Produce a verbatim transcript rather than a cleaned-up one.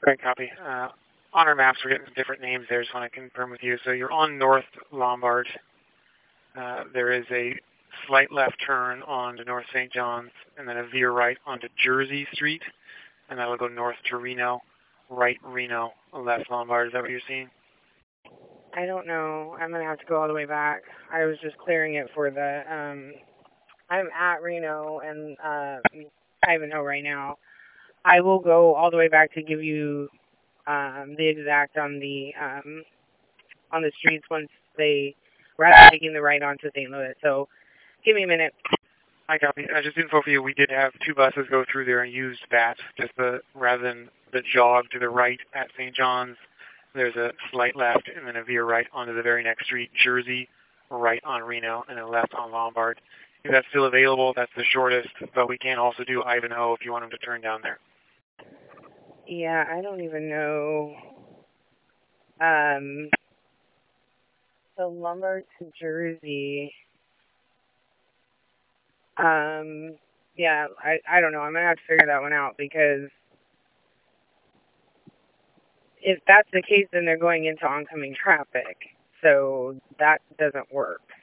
Great copy. Uh, on our maps, we're getting some different names there. Just want to confirm with you. So you're on North Lombard. Uh, there is a slight left turn onto North Saint John's, and then a veer right onto Jersey Street, and that will go north to Reno, right Reno, left Lombard. Is that what you're seeing? I don't know. I'm going to have to go all the way back. I was just clearing it for the, um, I'm at Reno and uh, Ivanhoe right now. I will go all the way back to give you um, the exact on the um, on the streets once they were taking the right onto Saint Louis. So give me a minute. I copy. I just info for you. We did have two buses go through there and used that just the rather than the jog to the right at Saint John's. There's a slight left and then a veer right onto the very next street, Jersey, right on Reno, and then left on Lombard. If that's still available, that's the shortest, but we can also do Ivanhoe if you want them to turn down there. Yeah, I don't even know. Um, so Lombard to Jersey. Um, yeah, I, I don't know. I'm going to have to figure that one out because if that's the case, then they're going into oncoming traffic. So that doesn't work.